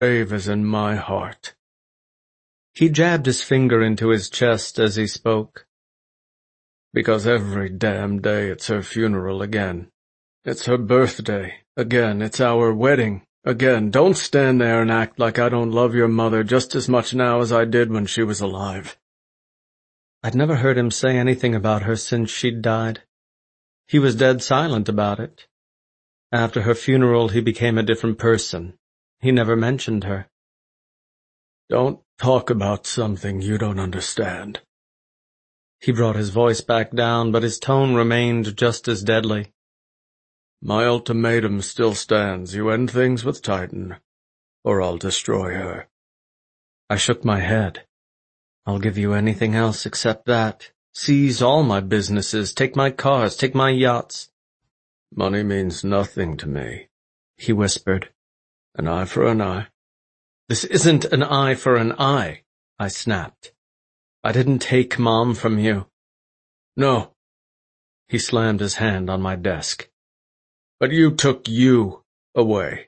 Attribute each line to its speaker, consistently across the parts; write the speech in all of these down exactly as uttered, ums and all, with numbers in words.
Speaker 1: grave is in my heart." He jabbed his finger into his chest as he spoke. "Because every damn day it's her funeral again. It's her birthday again. It's our wedding again. Don't stand there and act like I don't love your mother just as much now as I did when she was alive." I'd never heard him say anything about her since she'd died. He was dead silent about it. After her funeral, he became a different person. He never mentioned her. "Don't talk about something you don't understand." He brought his voice back down, but his tone remained just as deadly. "My ultimatum still stands. You end things with Titan, or I'll destroy her." I shook my head. "I'll give you anything else except that. Seize all my businesses, take my cars, take my yachts." "Money means nothing to me," he whispered. "An eye for an eye." "This isn't an eye for an eye," I snapped. "I didn't take Mom from you." "No." He slammed his hand on my desk. "But you took you away."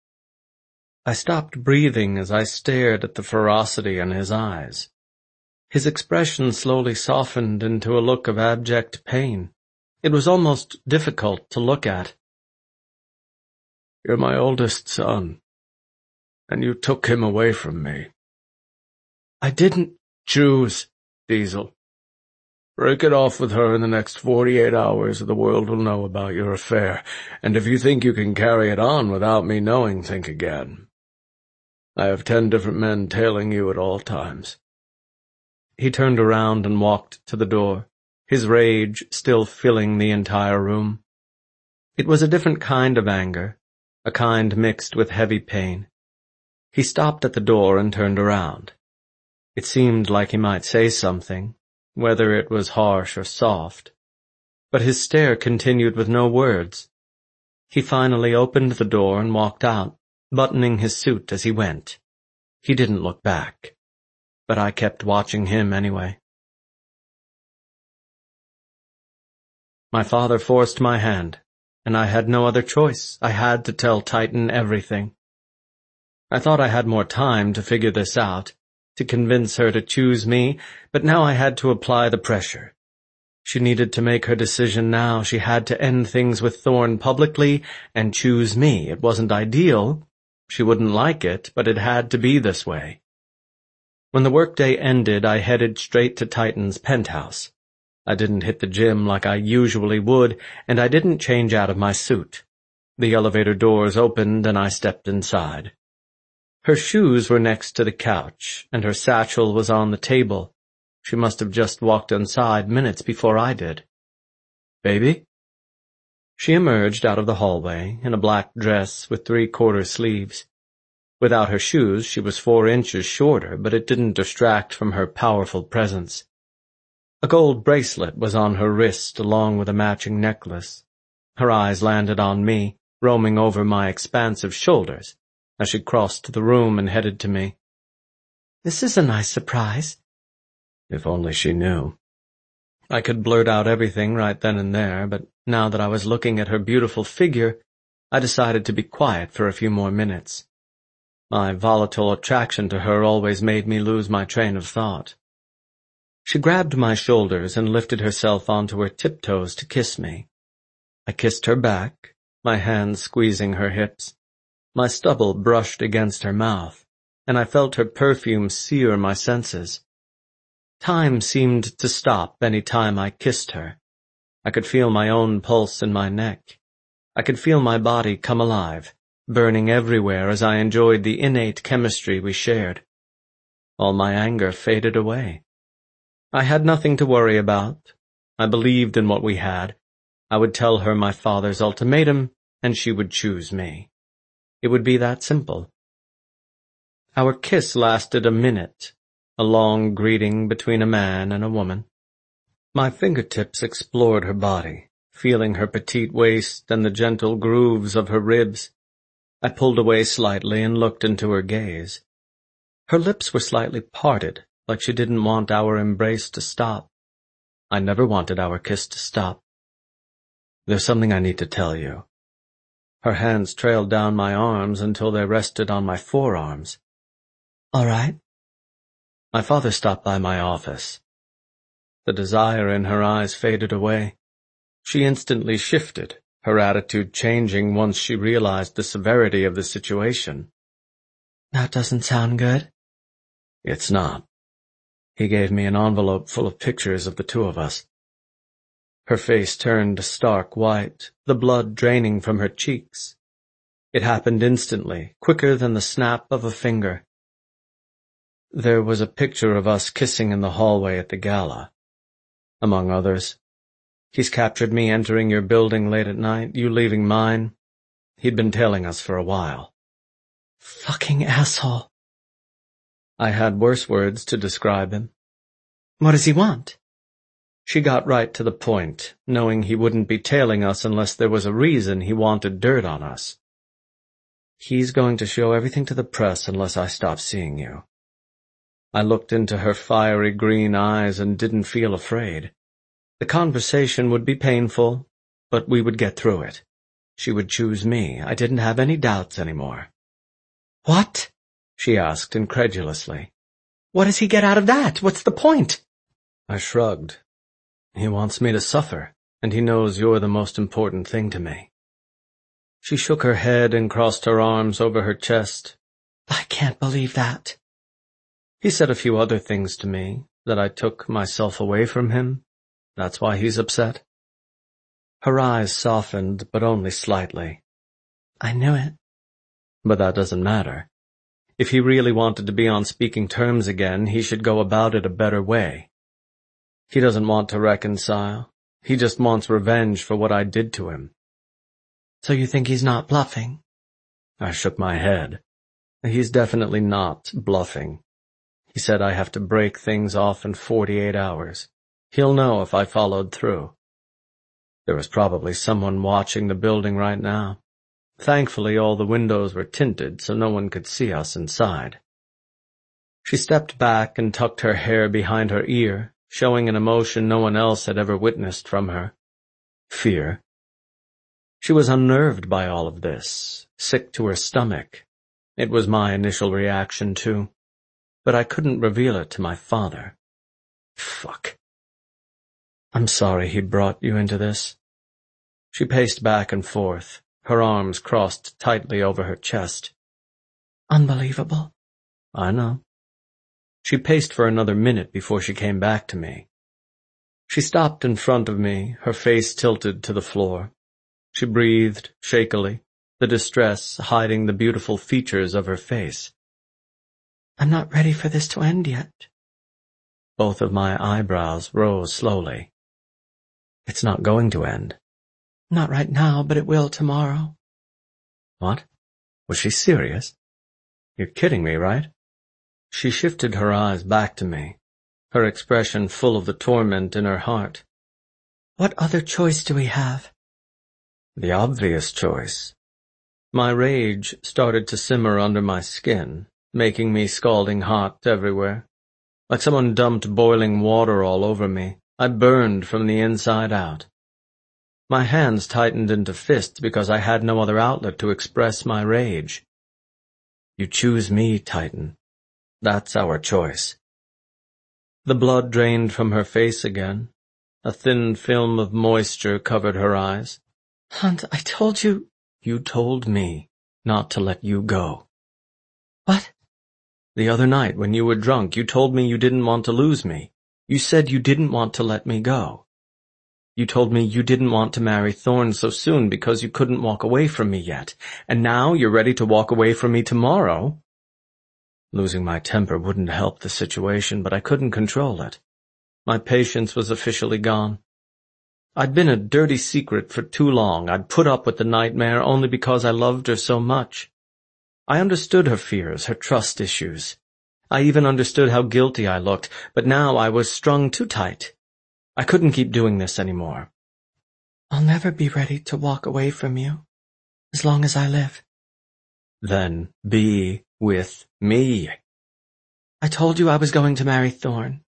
Speaker 1: I stopped breathing as I stared at the ferocity in his eyes. His expression slowly softened into a look of abject pain. It was almost difficult to look at. "You're my oldest son, and you took him away from me." "I didn't choose, Diesel." "Break it off with her in the next forty-eight hours, or the world will know about your affair, and if you think you can carry it on without me knowing, think again. I have ten different men tailing you at all times." He turned around and walked to the door, his rage still filling the entire room. It was a different kind of anger, a kind mixed with heavy pain. He stopped at the door and turned around. It seemed like he might say something, whether it was harsh or soft, but his stare continued with no words. He finally opened the door and walked out, buttoning his suit as he went. He didn't look back, but I kept watching him anyway. My father forced my hand, and I had no other choice. I had to tell Titan everything. I thought I had more time to figure this out, to convince her to choose me, but now I had to apply the pressure. She needed to make her decision now. She had to end things with Thorne publicly and choose me. It wasn't ideal. She wouldn't like it, but it had to be this way. When the workday ended, I headed straight to Titan's penthouse. I didn't hit the gym like I usually would, and I didn't change out of my suit. The elevator doors opened, and I stepped inside. Her shoes were next to the couch, and her satchel was on the table. She must have just walked inside minutes before I did. "Baby?" She emerged out of the hallway in a black dress with three-quarter sleeves. Without her shoes, she was four inches shorter, but it didn't distract from her powerful presence. A gold bracelet was on her wrist along with a matching necklace. Her eyes landed on me, roaming over my expansive shoulders, as she crossed the room and headed to me. "This is a nice surprise." If only she knew. I could blurt out everything right then and there, but now that I was looking at her beautiful figure, I decided to be quiet for a few more minutes. My volatile attraction to her always made me lose my train of thought. She grabbed my shoulders and lifted herself onto her tiptoes to kiss me. I kissed her back, my hands squeezing her hips. My stubble brushed against her mouth, and I felt her perfume sear my senses. Time seemed to stop any time I kissed her. I could feel my own pulse in my neck. I could feel my body come alive, burning everywhere as I enjoyed the innate chemistry we shared. All my anger faded away. I had nothing to worry about. I believed in what we had. I would tell her my father's ultimatum, and she would choose me. It would be that simple. Our kiss lasted a minute, a long greeting between a man and a woman. My fingertips explored her body, feeling her petite waist and the gentle grooves of her ribs. I pulled away slightly and looked into her gaze. Her lips were slightly parted, like she didn't want our embrace to stop. I never wanted our kiss to stop. "There's something I need to tell you." Her hands trailed down my arms until they rested on my forearms.
Speaker 2: All right.
Speaker 1: My father stopped by my office. The desire in her eyes faded away. She instantly shifted, her attitude changing once she realized the severity of the situation.
Speaker 2: That doesn't sound good.
Speaker 1: It's not. He gave me an envelope full of pictures of the two of us. Her face turned stark white, the blood draining from her cheeks. It happened instantly, quicker than the snap of a finger. There was a picture of us kissing in the hallway at the gala, among others. He's captured me entering your building late at night, you leaving mine. He'd been tailing us for a while.
Speaker 2: Fucking asshole.
Speaker 1: I had worse words to describe him.
Speaker 2: What does he want?
Speaker 1: She got right to the point, knowing he wouldn't be tailing us unless there was a reason he wanted dirt on us. He's going to show everything to the press unless I stop seeing you. I looked into her fiery green eyes and didn't feel afraid. The conversation would be painful, but we would get through it. She would choose me. I didn't have any doubts anymore.
Speaker 2: What?
Speaker 1: She asked incredulously.
Speaker 2: What does he get out of that? What's the point?
Speaker 1: I shrugged. He wants me to suffer, and he knows you're the most important thing to me. She shook her head and crossed her arms over her chest.
Speaker 2: I can't believe that.
Speaker 1: He said a few other things to me, that I took myself away from him. That's why he's upset. Her eyes softened, but only slightly.
Speaker 2: I knew it.
Speaker 1: But that doesn't matter. If he really wanted to be on speaking terms again, he should go about it a better way. He doesn't want to reconcile. He just wants revenge for what I did to him.
Speaker 2: So you think he's not bluffing?
Speaker 1: I shook my head. He's definitely not bluffing. He said I have to break things off in forty-eight hours. He'll know if I followed through. There was probably someone watching the building right now. Thankfully, all the windows were tinted, so no one could see us inside. She stepped back and tucked her hair behind her ear, showing an emotion no one else had ever witnessed from her. Fear. She was unnerved by all of this, sick to her stomach. It was my initial reaction, too. But I couldn't reveal it to my father. Fuck. I'm sorry he brought you into this. She paced back and forth, her arms crossed tightly over her chest.
Speaker 2: Unbelievable.
Speaker 1: I know. She paced for another minute before she came back to me. She stopped in front of me, her face tilted to the floor. She breathed shakily, the distress hiding the beautiful features of her face.
Speaker 2: I'm not ready for this to end yet.
Speaker 1: Both of my eyebrows rose slowly. It's not going to end.
Speaker 2: Not right now, but it will tomorrow.
Speaker 1: What? Was she serious? You're kidding me, right? She shifted her eyes back to me, her expression full of the torment in her heart.
Speaker 2: What other choice do we have?
Speaker 1: The obvious choice. My rage started to simmer under my skin, making me scalding hot everywhere. Like someone dumped boiling water all over me, I burned from the inside out. My hands tightened into fists because I had no other outlet to express my rage. You choose me, Titan. That's our choice. The blood drained from her face again. A thin film of moisture covered her eyes.
Speaker 2: Hunt, I told you...
Speaker 1: You told me not to let you go.
Speaker 2: What?
Speaker 1: The other night when you were drunk, you told me you didn't want to lose me. You said you didn't want to let me go. You told me you didn't want to marry Thorne so soon because you couldn't walk away from me yet, and now you're ready to walk away from me tomorrow. Losing my temper wouldn't help the situation, but I couldn't control it. My patience was officially gone. I'd been a dirty secret for too long. I'd put up with the nightmare only because I loved her so much. I understood her fears, her trust issues. I even understood how guilty I looked, but now I was strung too tight. I couldn't keep doing this anymore.
Speaker 2: I'll never be ready to walk away from you, as long as I live.
Speaker 1: Then be with me.
Speaker 2: I told you I was going to marry Thorne.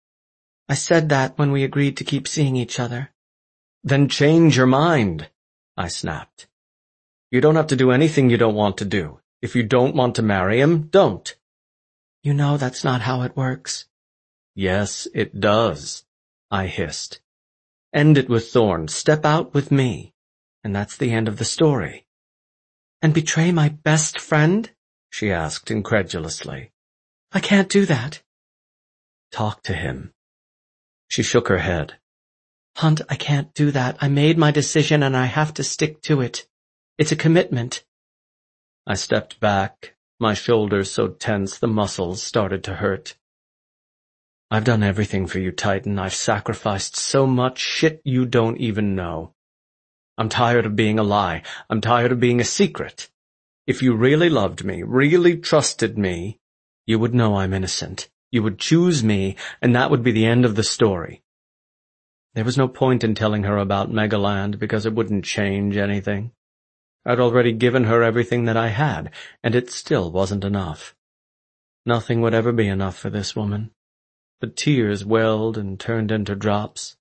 Speaker 2: I said that when we agreed to keep seeing each other.
Speaker 1: Then change your mind, I snapped. You don't have to do anything you don't want to do. If you don't want to marry him, don't.
Speaker 2: You know that's not how it works.
Speaker 1: Yes, it does, I hissed. End it with Thorne. Step out with me. And that's the end of the story.
Speaker 2: And betray my best friend?
Speaker 1: She asked incredulously.
Speaker 2: I can't do that.
Speaker 1: Talk to him. She shook her head.
Speaker 2: Hunt, I can't do that. I made my decision and I have to stick to it. It's a commitment.
Speaker 1: I stepped back, my shoulders so tense the muscles started to hurt. I've done everything for you, Titan. I've sacrificed so much shit you don't even know. I'm tired of being a lie. I'm tired of being a secret. If you really loved me, really trusted me, you would know I'm innocent. You would choose me, and that would be the end of the story. There was no point in telling her about Megaland because it wouldn't change anything. I'd already given her everything that I had, and it still wasn't enough. Nothing would ever be enough for this woman. The tears welled and turned into drops.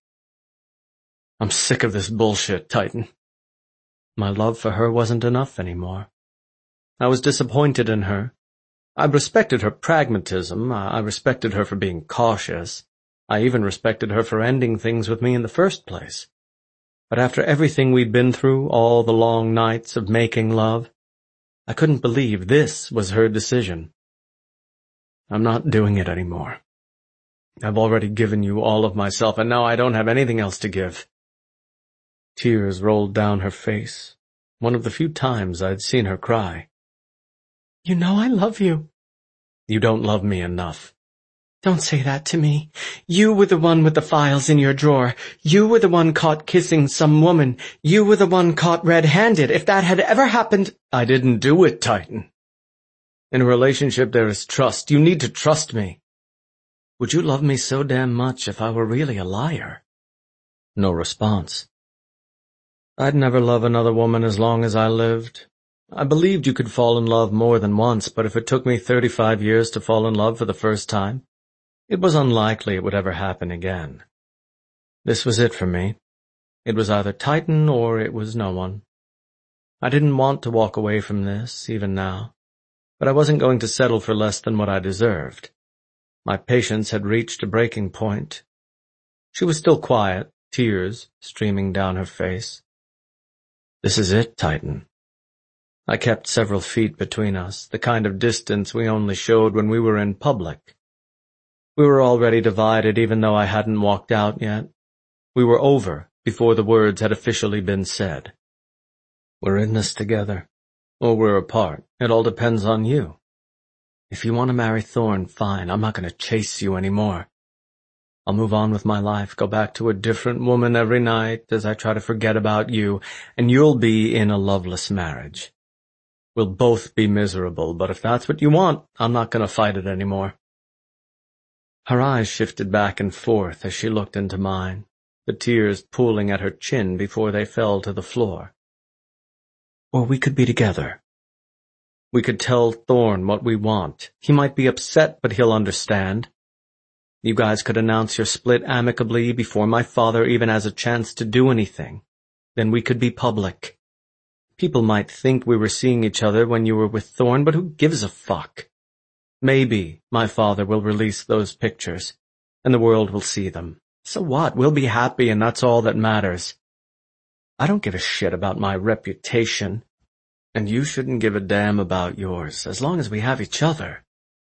Speaker 1: I'm sick of this bullshit, Titan. My love for her wasn't enough anymore. I was disappointed in her. I respected her pragmatism. I respected her for being cautious. I even respected her for ending things with me in the first place. But after everything we'd been through, all the long nights of making love, I couldn't believe this was her decision. I'm not doing it anymore. I've already given you all of myself, and now I don't have anything else to give. Tears rolled down her face, one of the few times I'd seen her cry.
Speaker 2: You know I love you.
Speaker 1: You don't love me enough.
Speaker 2: Don't say that to me. You were the one with the files in your drawer. You were the one caught kissing some woman. You were the one caught red-handed. If that had ever happened—
Speaker 1: I didn't do it, Titan. In a relationship there is trust. You need to trust me. Would you love me so damn much if I were really a liar? No response. I'd never love another woman as long as I lived. I believed you could fall in love more than once, but if it took me thirty-five years to fall in love for the first time, it was unlikely it would ever happen again. This was it for me. It was either Titan or it was no one. I didn't want to walk away from this, even now, but I wasn't going to settle for less than what I deserved. My patience had reached a breaking point. She was still quiet, tears streaming down her face. This is it, Titan. I kept several feet between us, the kind of distance we only showed when we were in public. We were already divided even though I hadn't walked out yet. We were over before the words had officially been said. We're in this together, or we're apart. It all depends on you. If you want to marry Thorne, fine. I'm not going to chase you anymore. I'll move on with my life, go back to a different woman every night as I try to forget about you, and you'll be in a loveless marriage. We'll both be miserable, but if that's what you want, I'm not going to fight it anymore. Her eyes shifted back and forth as she looked into mine, the tears pooling at her chin before they fell to the floor. Or we could be together. We could tell Thorne what we want. He might be upset, but he'll understand. You guys could announce your split amicably before my father even has a chance to do anything. Then we could be public. People might think we were seeing each other when you were with Thorne, but who gives a fuck? Maybe my father will release those pictures, and the world will see them. So what? We'll be happy, and that's all that matters. I don't give a shit about my reputation, and you shouldn't give a damn about yours, as long as we have each other.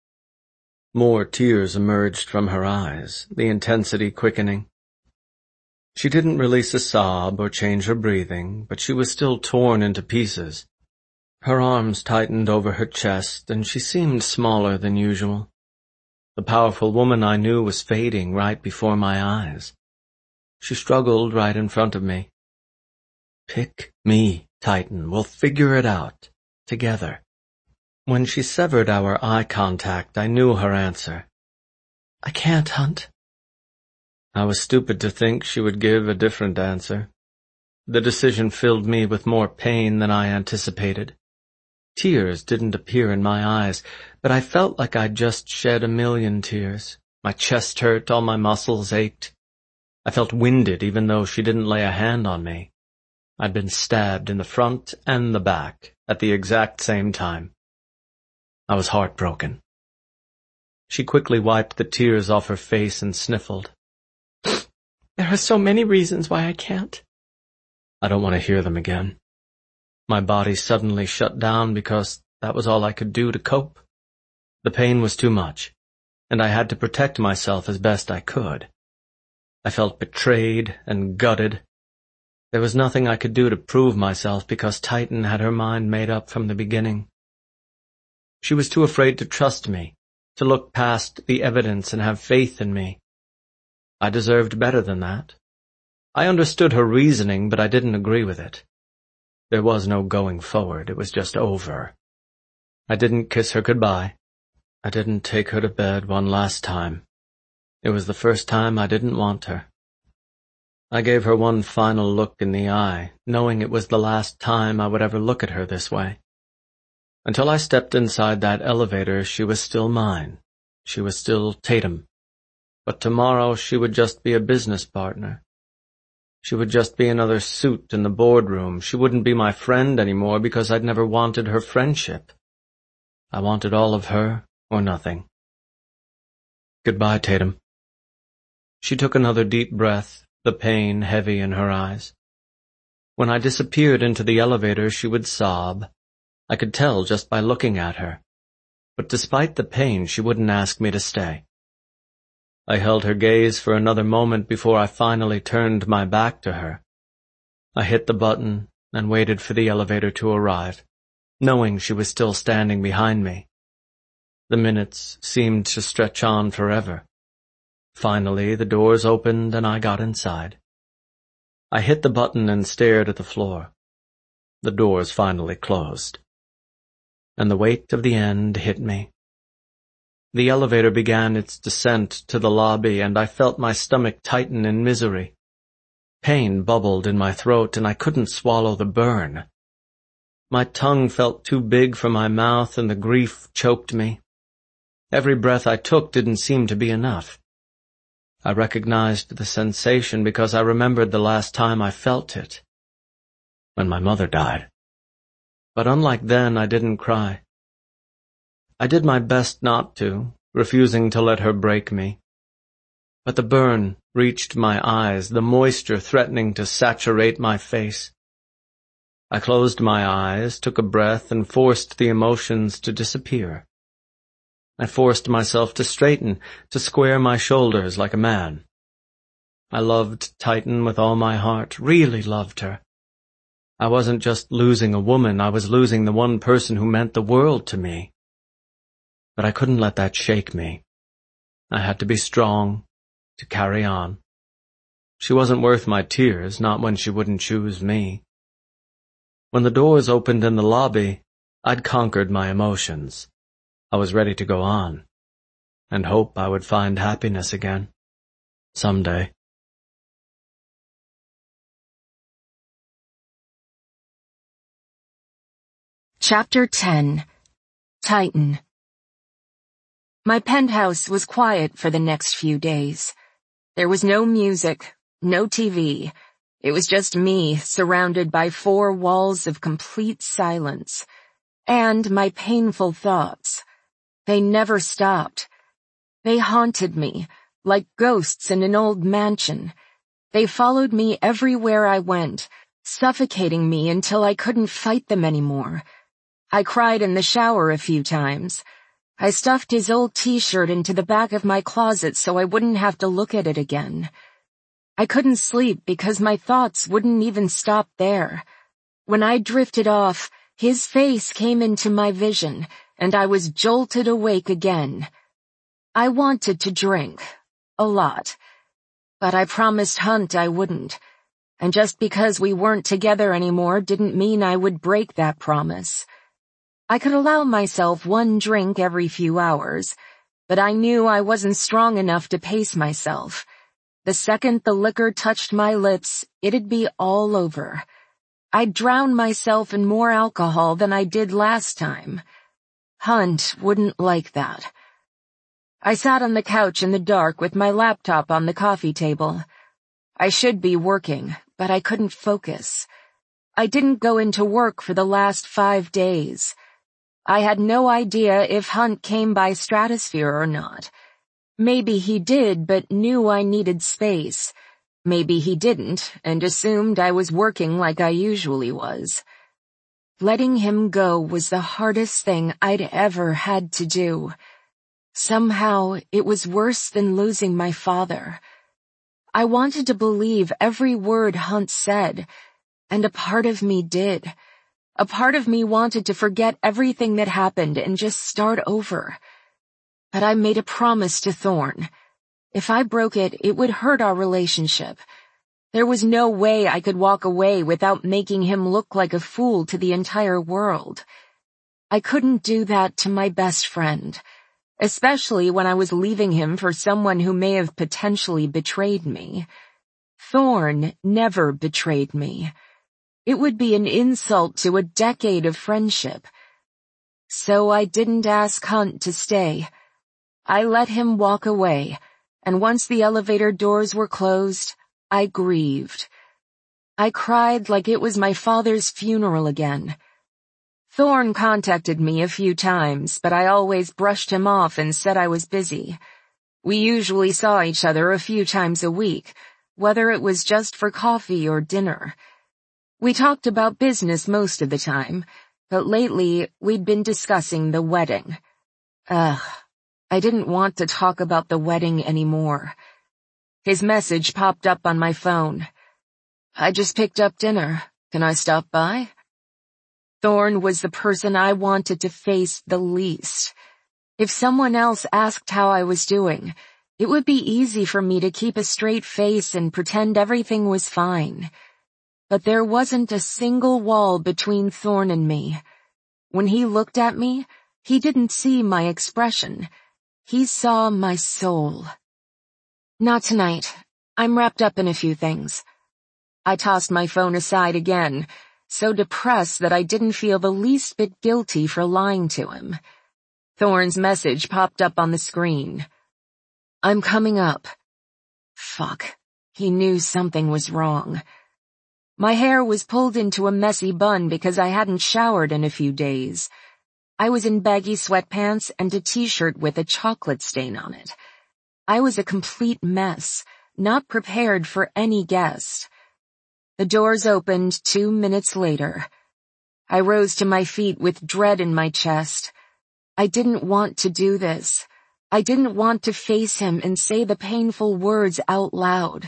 Speaker 1: More tears emerged from her eyes, the intensity quickening. She didn't release a sob or change her breathing, but she was still torn into pieces. Her arms tightened over her chest, and she seemed smaller than usual. The powerful woman I knew was fading right before my eyes. She struggled right in front of me. Pick me, Titan. We'll figure it out. Together. When she severed our eye contact, I knew her answer. I can't, Hunt. I was stupid to think she would give a different answer. The decision filled me with more pain than I anticipated. Tears didn't appear in my eyes, but I felt like I'd just shed a million tears. My chest hurt, all my muscles ached. I felt winded even though she didn't lay a hand on me. I'd been stabbed in the front and the back at the exact same time. I was heartbroken. She quickly wiped the tears off her face and sniffled.
Speaker 2: There are so many reasons why I can't.
Speaker 1: I don't want to hear them again. My body suddenly shut down because that was all I could do to cope. The pain was too much, and I had to protect myself as best I could. I felt betrayed and gutted. There was nothing I could do to prove myself because Titan had her mind made up from the beginning. She was too afraid to trust me, to look past the evidence and have faith in me. I deserved better than that. I understood her reasoning, but I didn't agree with it. There was no going forward, it was just over. I didn't kiss her goodbye. I didn't take her to bed one last time. It was the first time I didn't want her. I gave her one final look in the eye, knowing it was the last time I would ever look at her this way. Until I stepped inside that elevator, she was still mine. She was still Tatum. But tomorrow she would just be a business partner. She would just be another suit in the boardroom. She wouldn't be my friend anymore because I'd never wanted her friendship. I wanted all of her or nothing. Goodbye, Tatum. She took another deep breath, the pain heavy in her eyes. When I disappeared into the elevator, she would sob. I could tell just by looking at her. But despite the pain, she wouldn't ask me to stay. I held her gaze for another moment before I finally turned my back to her. I hit the button and waited for the elevator to arrive, knowing she was still standing behind me. The minutes seemed to stretch on forever. Finally, the doors opened and I got inside. I hit the button and stared at the floor. The doors finally closed. And the weight of the end hit me. The elevator began its descent to the lobby, and I felt my stomach tighten in misery. Pain bubbled in my throat, and I couldn't swallow the burn. My tongue felt too big for my mouth, and the grief choked me. Every breath I took didn't seem to be enough. I recognized the sensation because I remembered the last time I felt it, when my mother died. But unlike then, I didn't cry. I did my best not to, refusing to let her break me. But the burn reached my eyes, the moisture threatening to saturate my face. I closed my eyes, took a breath, and forced the emotions to disappear. I forced myself to straighten, to square my shoulders like a man. I loved Titan with all my heart, really loved her. I wasn't just losing a woman, I was losing the one person who meant the world to me. But I couldn't let that shake me. I had to be strong, to carry on. She wasn't worth my tears, not when she wouldn't choose me. When the doors opened in the lobby, I'd conquered my emotions. I was ready to go on, and hope I would find happiness again, someday.
Speaker 3: Chapter ten. Titan. My penthouse was quiet for the next few days. There was no music, no T V. It was just me, surrounded by four walls of complete silence. And my painful thoughts. They never stopped. They haunted me, like ghosts in an old mansion. They followed me everywhere I went, suffocating me until I couldn't fight them anymore. I cried in the shower a few times. I stuffed his old t-shirt into the back of my closet so I wouldn't have to look at it again. I couldn't sleep because my thoughts wouldn't even stop there. When I drifted off, his face came into my vision, and I was jolted awake again. I wanted to drink. A lot. But I promised Hunt I wouldn't. And just because we weren't together anymore didn't mean I would break that promise. I could allow myself one drink every few hours, but I knew I wasn't strong enough to pace myself. The second the liquor touched my lips, it'd be all over. I'd drown myself in more alcohol than I did last time. Hunt wouldn't like that. I sat on the couch in the dark with my laptop on the coffee table. I should be working, but I couldn't focus. I didn't go into work for the last five days. I had no idea if Hunt came by Stratosphere or not. Maybe he did, but knew I needed space. Maybe he didn't, and assumed I was working like I usually was. Letting him go was the hardest thing I'd ever had to do. Somehow, it was worse than losing my father. I wanted to believe every word Hunt said, and a part of me did. A part of me wanted to forget everything that happened and just start over. But I made a promise to Thorn. If I broke it, it would hurt our relationship. There was no way I could walk away without making him look like a fool to the entire world. I couldn't do that to my best friend, especially when I was leaving him for someone who may have potentially betrayed me. Thorn never betrayed me. It would be an insult to a decade of friendship. So I didn't ask Hunt to stay. I let him walk away, and once the elevator doors were closed, I grieved. I cried like it was my father's funeral again. Thorn contacted me a few times, but I always brushed him off and said I was busy. We usually saw each other a few times a week, whether it was just for coffee or dinner. We talked about business most of the time, but lately we'd been discussing the wedding. Ugh, I didn't want to talk about the wedding anymore. His message popped up on my phone. I just picked up dinner. Can I stop by? Thorn was the person I wanted to face the least. If someone else asked how I was doing, it would be easy for me to keep a straight face and pretend everything was fine. But there wasn't a single wall between Thorn and me. When he looked at me, he didn't see my expression. He saw my soul. Not tonight. I'm wrapped up in a few things. I tossed my phone aside again, so depressed that I didn't feel the least bit guilty for lying to him. Thorn's message popped up on the screen. I'm coming up. Fuck. He knew something was wrong. My hair was pulled into a messy bun because I hadn't showered in a few days. I was in baggy sweatpants and a t-shirt with a chocolate stain on it. I was a complete mess, not prepared for any guest. The doors opened two minutes later. I rose to my feet with dread in my chest. I didn't want to do this. I didn't want to face him and say the painful words out loud.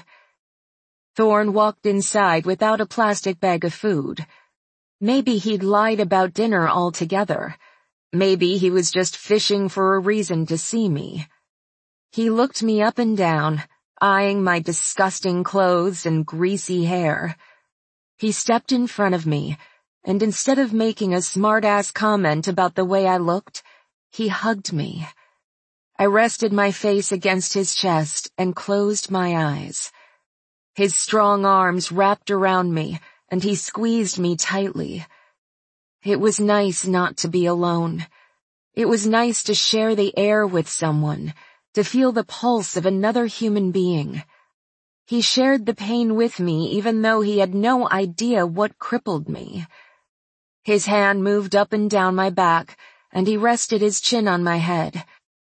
Speaker 3: Thorn walked inside without a plastic bag of food. Maybe he'd lied about dinner altogether. Maybe he was just fishing for a reason to see me. He looked me up and down, eyeing my disgusting clothes and greasy hair. He stepped in front of me, and instead of making a smart-ass comment about the way I looked, he hugged me. I rested my face against his chest and closed my eyes. His strong arms wrapped around me, and he squeezed me tightly. It was nice not to be alone. It was nice to share the air with someone, to feel the pulse of another human being. He shared the pain with me even though he had no idea what crippled me. His hand moved up and down my back, and he rested his chin on my head.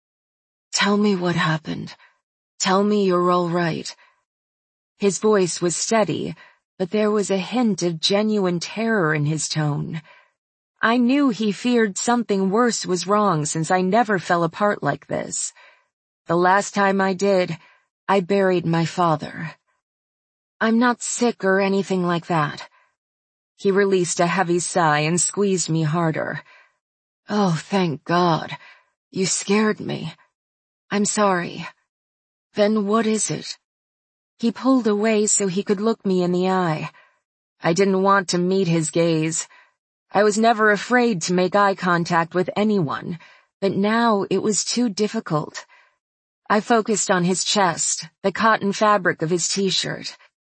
Speaker 3: Tell me what happened. Tell me you're all right. His voice was steady, but there was a hint of genuine terror in his tone. I knew he feared something worse was wrong since I never fell apart like this. The last time I did, I buried my father. I'm not sick or anything like that. He released a heavy sigh and squeezed me harder. Oh, thank God. You scared me. I'm sorry. Then what is it? He pulled away so he could look me in the eye. I didn't want to meet his gaze. I was never afraid to make eye contact with anyone, but now it was too difficult. I focused on his chest, the cotton fabric of his t-shirt.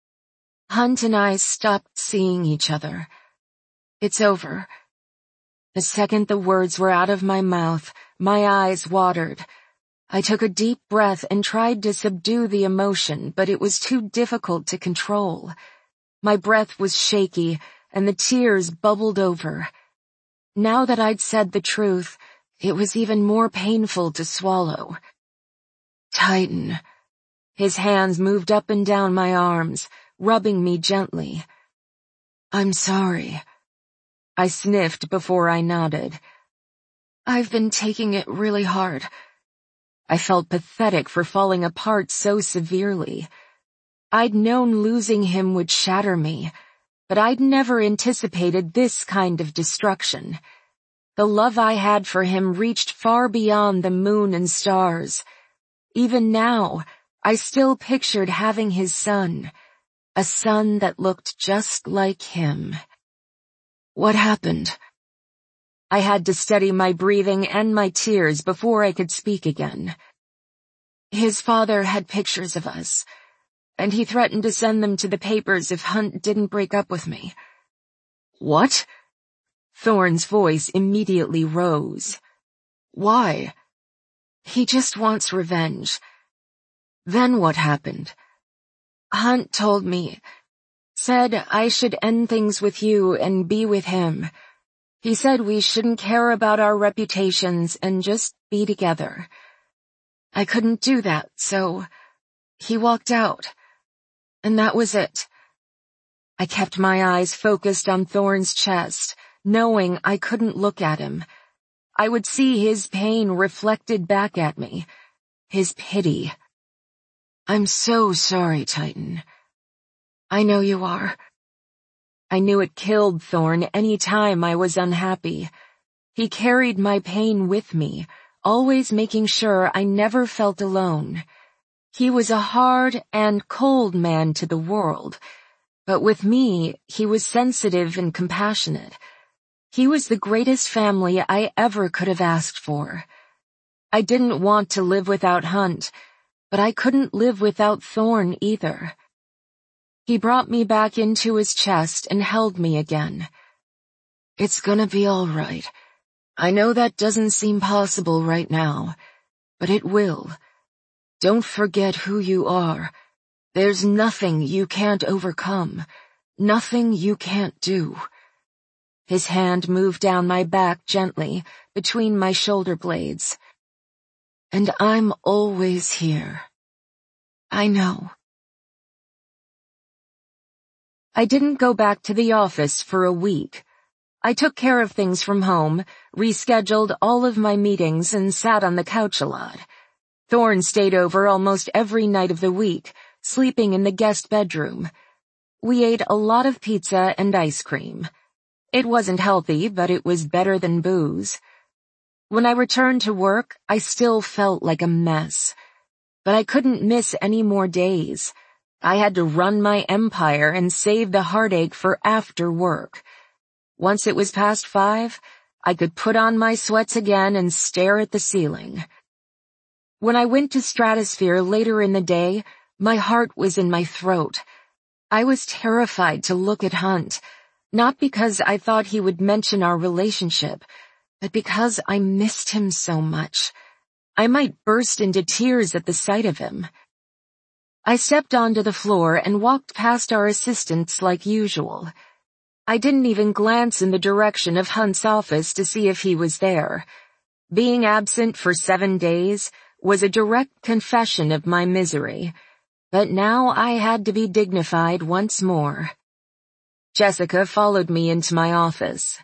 Speaker 3: Hunt and I stopped seeing each other. It's over. The second the words were out of my mouth, my eyes watered. I took a deep breath and tried to subdue the emotion, but it was too difficult to control. My breath was shaky, and the tears bubbled over. Now that I'd said the truth, it was even more painful to swallow. Titan. His hands moved up and down my arms, rubbing me gently. I'm sorry. I sniffed before I nodded. I've been taking it really hard. I felt pathetic for falling apart so severely. I'd known losing him would shatter me, but I'd never anticipated this kind of destruction. The love I had for him reached far beyond the moon and stars. Even now, I still pictured having his son, a son that looked just like him. What happened? I had to steady my breathing and my tears before I could speak again. His father had pictures of us, and he threatened to send them to the papers if Hunt didn't break up with me. What? Thorne's voice immediately rose. Why? He just wants revenge. Then what happened? Hunt told me, said I should end things with you and be with him. He said we shouldn't care about our reputations and just be together. I couldn't do that, so he walked out. And that was it. I kept my eyes focused on Thorne's chest, knowing I couldn't look at him. I would see his pain reflected back at me, his pity. I'm so sorry, Titan. I know you are. I knew it killed Thorne any time I was unhappy. He carried my pain with me, always making sure I never felt alone. He was a hard and cold man to the world, but with me, he was sensitive and compassionate. He was the greatest family I ever could have asked for. I didn't want to live without Hunt, but I couldn't live without Thorne either. He brought me back into his chest and held me again. It's gonna be all right. I know that doesn't seem possible right now, but it will. Don't forget who you are. There's nothing you can't overcome, nothing you can't do. His hand moved down my back gently, between my shoulder blades. And I'm always here. I know. I didn't go back to the office for a week. I took care of things from home, rescheduled all of my meetings, and sat on the couch a lot. Thorne stayed over almost every night of the week, sleeping in the guest bedroom. We ate a lot of pizza and ice cream. It wasn't healthy, but it was better than booze. When I returned to work, I still felt like a mess. But I couldn't miss any more days. I had to run my empire and save the heartache for after work. Once it was past five, I could put on my sweats again and stare at the ceiling. When I went to Stratosphere later in the day, my heart was in my throat. I was terrified to look at Hunt, not because I thought he would mention our relationship, but because I missed him so much. I might burst into tears at the sight of him. I stepped onto the floor and walked past our assistants like usual. I didn't even glance in the direction of Hunt's office to see if he was there. Being absent for seven days was a direct confession of my misery, but now I had to be dignified once more. Jessica followed me into my office.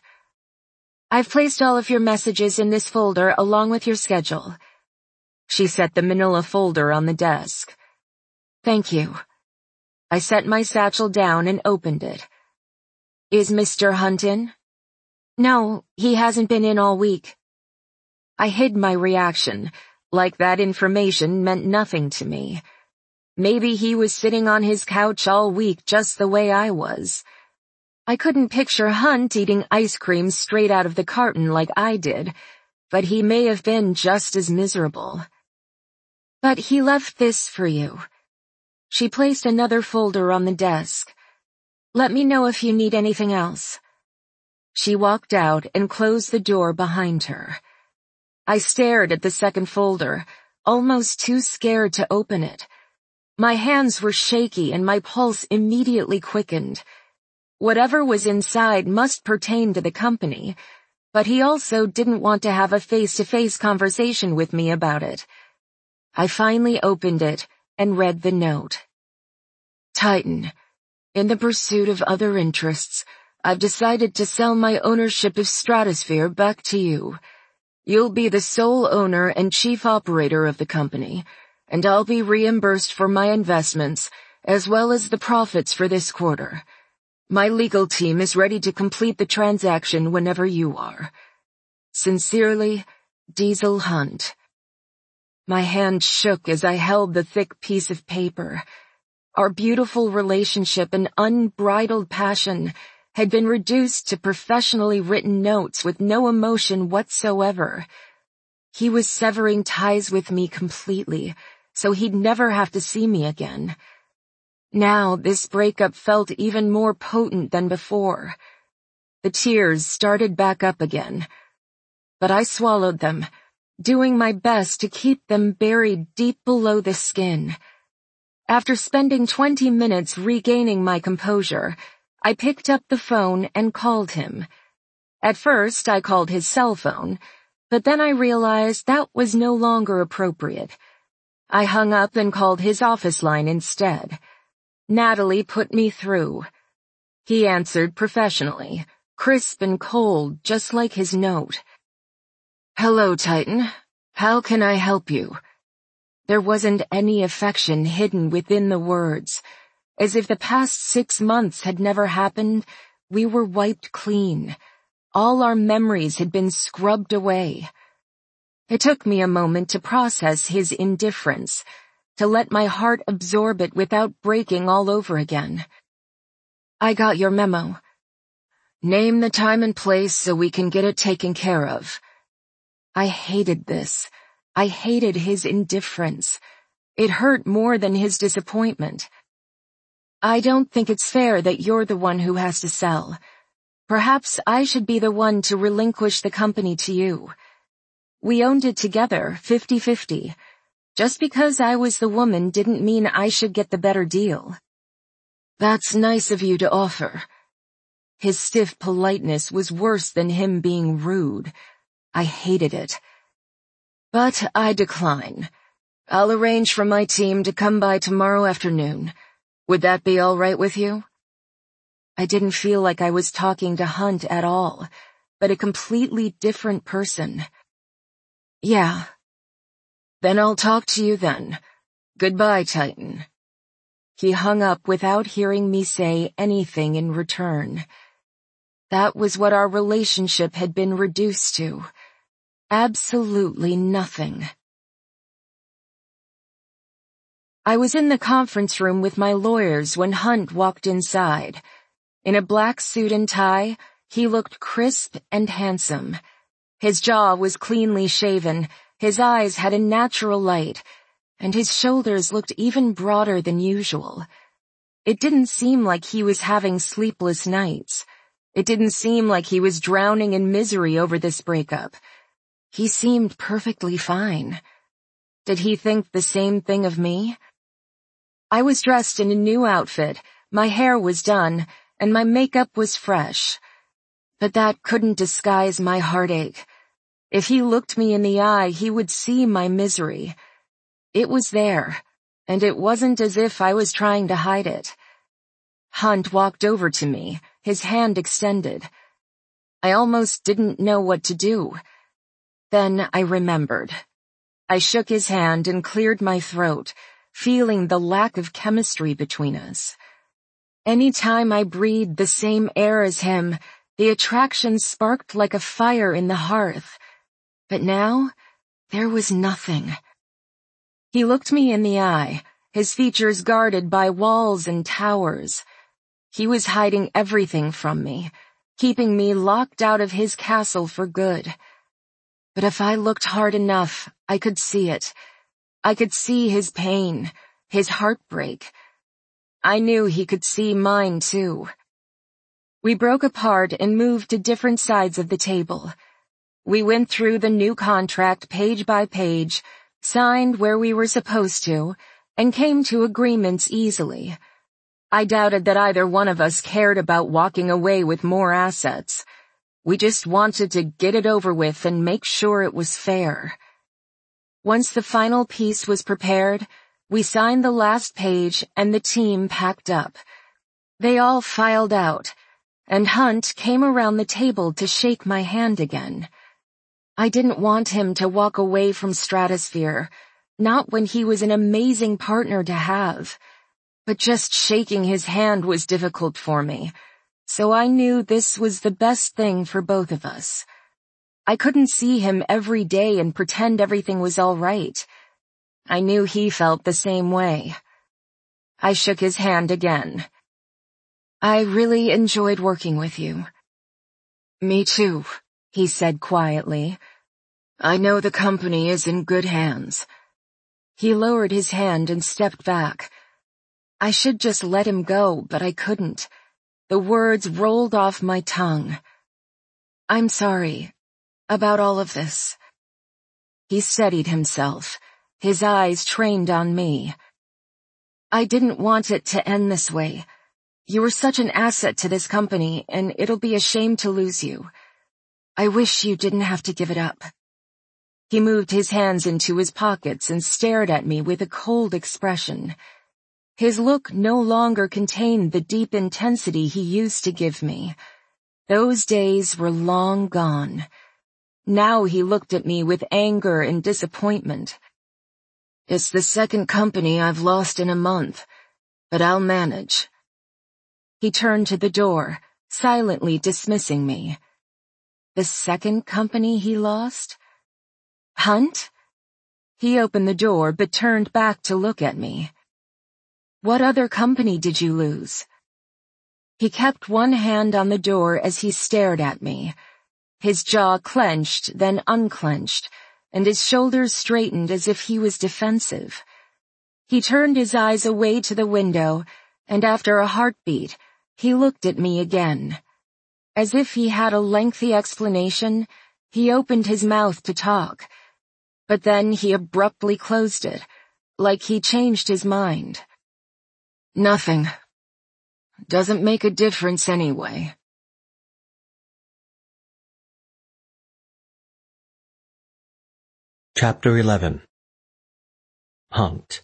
Speaker 3: I've placed all of your messages in this folder along with your schedule. She set the manila folder on the desk. Thank you. I set my satchel down and opened it. Is Mister Hunt in? No, he hasn't been in all week. I hid my reaction, like that information meant nothing to me. Maybe he was sitting on his couch all week just the way I was. I couldn't picture Hunt eating ice cream straight out of the carton like I did, but he may have been just as miserable. But he left this for you. She placed another folder on the desk. Let me know if you need anything else. She walked out and closed the door behind her. I stared at the second folder, almost too scared to open it. My hands were shaky and my pulse immediately quickened. Whatever was inside must pertain to the company, but he also didn't want to have a face-to-face conversation with me about it. I finally opened it and read the note. Titan, in the pursuit of other interests, I've decided to sell my ownership of Stratosphere back to you. You'll be the sole owner and chief operator of the company, and I'll be reimbursed for my investments, as well as the profits for this quarter. My legal team is ready to complete the transaction whenever you are. Sincerely, Diesel Hunt. My hand shook as I held the thick piece of paper. Our beautiful relationship and unbridled passion had been reduced to professionally written notes with no emotion whatsoever. He was severing ties with me completely, so he'd never have to see me again. Now this breakup felt even more potent than before. The tears started back up again, but I swallowed them, doing my best to keep them buried deep below the skin. After spending twenty minutes regaining my composure, I picked up the phone and called him. At first, I called his cell phone, but then I realized that was no longer appropriate. I hung up and called his office line instead. Natalie put me through. He answered professionally, crisp and cold, just like his note. Hello, Titan. How can I help you? There wasn't any affection hidden within the words. As if the past six months had never happened, we were wiped clean. All our memories had been scrubbed away. It took me a moment to process his indifference, to let my heart absorb it without breaking all over again. I got your memo. Name the time and place so we can get it taken care of. I hated this. I hated his indifference. It hurt more than his disappointment. I don't think it's fair that you're the one who has to sell. Perhaps I should be the one to relinquish the company to you. We owned it together, fifty-fifty. Just because I was the woman didn't mean I should get the better deal. That's nice of you to offer. His stiff politeness was worse than him being rude. I hated it. But I decline. I'll arrange for my team to come by tomorrow afternoon. Would that be all right with you? I didn't feel like I was talking to Hunt at all, but a completely different person. Yeah. Then I'll talk to you then. Goodbye, Titan. He hung up without hearing me say anything in return. That was what our relationship had been reduced to. Absolutely nothing. I was in the conference room with my lawyers when Hunt walked inside. In a black suit and tie, he looked crisp and handsome. His jaw was cleanly shaven, his eyes had a natural light, and his shoulders looked even broader than usual. It didn't seem like he was having sleepless nights. It didn't seem like he was drowning in misery over this breakup. He seemed perfectly fine. Did he think the same thing of me? I was dressed in a new outfit, my hair was done, and my makeup was fresh. But that couldn't disguise my heartache. If he looked me in the eye, he would see my misery. It was there, and it wasn't as if I was trying to hide it. Hunt walked over to me, his hand extended. I almost didn't know what to do. Then I remembered. I shook his hand and cleared my throat, feeling the lack of chemistry between us. Any time I breathed the same air as him, the attraction sparked like a fire in the hearth. But now, there was nothing. He looked me in the eye, his features guarded by walls and towers. He was hiding everything from me, keeping me locked out of his castle for good. But if I looked hard enough, I could see it. I could see his pain, his heartbreak. I knew he could see mine too. We broke apart and moved to different sides of the table. We went through the new contract page by page, signed where we were supposed to, and came to agreements easily. I doubted that either one of us cared about walking away with more assets. We just wanted to get it over with and make sure it was fair. Once the final piece was prepared, we signed the last page and the team packed up. They all filed out, and Hunt came around the table to shake my hand again. I didn't want him to walk away from Stratosphere, not when he was an amazing partner to have. But just shaking his hand was difficult for me, so I knew this was the best thing for both of us. I couldn't see him every day and pretend everything was all right. I knew he felt the same way. I shook his hand again. I really enjoyed working with you. Me too, he said quietly. I know the company is in good hands. He lowered his hand and stepped back. I should just let him go, but I couldn't. The words rolled off my tongue. I'm sorry about all of this. He steadied himself, his eyes trained on me. I didn't want it to end this way. You were such an asset to this company, and it'll be a shame to lose you. I wish you didn't have to give it up. He moved his hands into his pockets and stared at me with a cold expression. His look no longer contained the deep intensity he used to give me. Those days were long gone. Now he looked at me with anger and disappointment. It's the second company I've lost in a month, but I'll manage. He turned to the door, silently dismissing me. The second company he lost? Hunt? He opened the door but turned back to look at me. What other company did you lose? He kept one hand on the door as he stared at me. His jaw clenched, then unclenched, and his shoulders straightened as if he was defensive. He turned his eyes away to the window, and after a heartbeat, he looked at me again. As if he had a lengthy explanation, he opened his mouth to talk. But then he abruptly closed it, like he changed his mind. Nothing. Doesn't make a difference anyway.
Speaker 1: Chapter eleven. Hunt.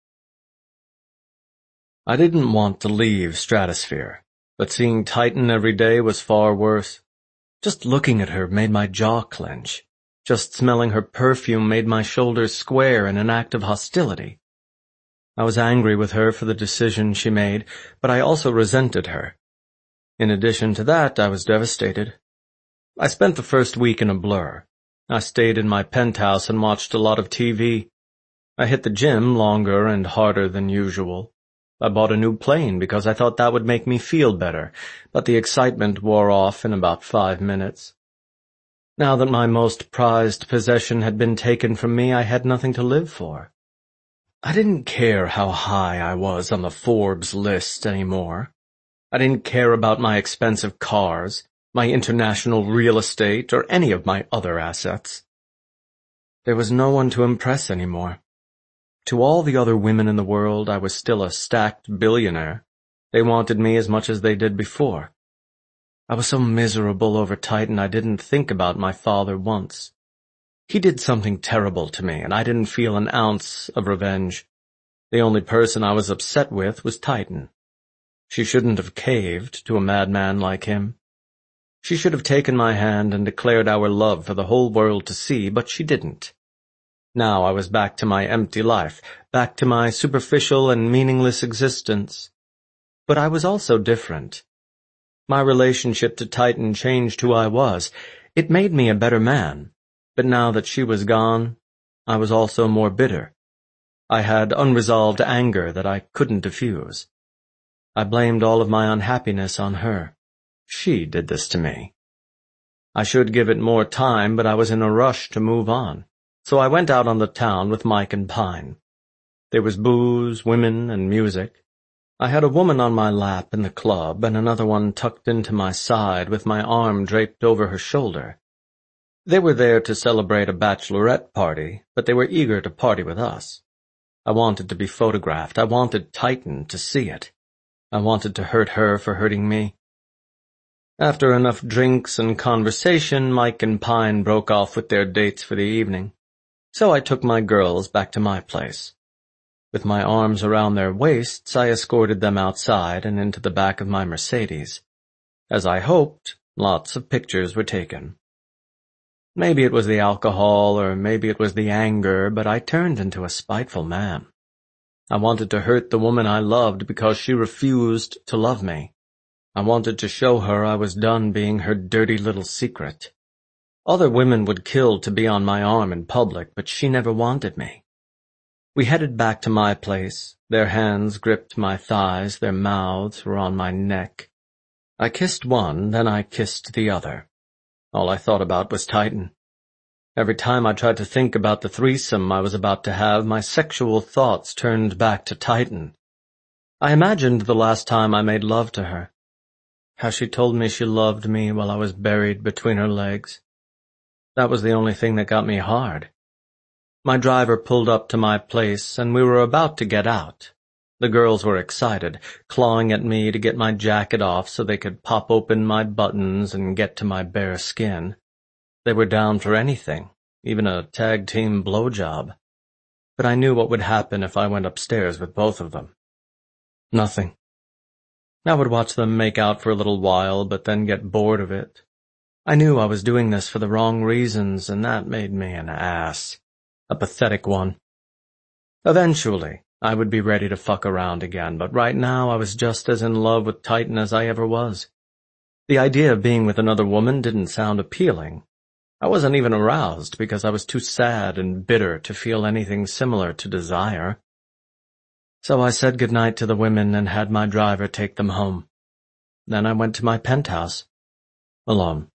Speaker 1: I didn't want to leave Stratosphere, but seeing Titan every day was far worse. Just looking at her made my jaw clench. Just smelling her perfume made my shoulders square in an act of hostility. I was angry with her for the decision she made, but I also resented her. In addition to that, I was devastated. I spent the first week in a blur. I stayed in my penthouse and watched a lot of T V. I hit the gym longer and harder than usual. I bought a new plane because I thought that would make me feel better, but the excitement wore off in about five minutes. Now that my most prized possession had been taken from me, I had nothing to live for. I didn't care how high I was on the Forbes list anymore. I didn't care about my expensive cars, my international real estate, or any of my other assets. There was no one to impress anymore. To all the other women in the world, I was still a stacked billionaire. They wanted me as much as they did before. I was so miserable over Titan I didn't think about my father once. He did something terrible to me, and I didn't feel an ounce of revenge. The only person I was upset with was Titan. She shouldn't have caved to a madman like him. She should have taken my hand and declared our love for the whole world to see, but she didn't. Now I was back to my empty life, back to my superficial and meaningless existence. But I was also different. My relationship to Titan changed who I was. It made me a better man. But now that she was gone, I was also more bitter. I had unresolved anger that I couldn't diffuse. I blamed all of my unhappiness on her. She did this to me. I should give it more time, but I was in a rush to move on. So I went out on the town with Mike and Pine. There was booze, women, and music. I had a woman on my lap in the club and another one tucked into my side with my arm draped over her shoulder. They were there to celebrate a bachelorette party, but they were eager to party with us. I wanted to be photographed. I wanted Titan to see it. I wanted to hurt her for hurting me. After enough drinks and conversation, Mike and Pine broke off with their dates for the evening, so I took my girls back to my place. With my arms around their waists, I escorted them outside and into the back of my Mercedes. As I hoped, lots of pictures were taken. Maybe it was the alcohol, or maybe it was the anger, but I turned into a spiteful man. I wanted to hurt the woman I loved because she refused to love me. I wanted to show her I was done being her dirty little secret. Other women would kill to be on my arm in public, but she never wanted me. We headed back to my place. Their hands gripped my thighs, their mouths were on my neck. I kissed one, then I kissed the other. All I thought about was Titan. Every time I tried to think about the threesome I was about to have, my sexual thoughts turned back to Titan. I imagined the last time I made love to her. How she told me she loved me while I was buried between her legs. That was the only thing that got me hard. My driver pulled up to my place, and we were about to get out. The girls were excited, clawing at me to get my jacket off so they could pop open my buttons and get to my bare skin. They were down for anything, even a tag-team blowjob. But I knew what would happen if I went upstairs with both of them. Nothing. I would watch them make out for a little while, but then get bored of it. I knew I was doing this for the wrong reasons, and that made me an ass. A pathetic one. Eventually, I would be ready to fuck around again, but right now I was just as in love with Titan as I ever was. The idea of being with another woman didn't sound appealing. I wasn't even aroused because I was too sad and bitter to feel anything similar to desire. So I said goodnight to the women and had my driver take them home. Then I went to my penthouse, alone.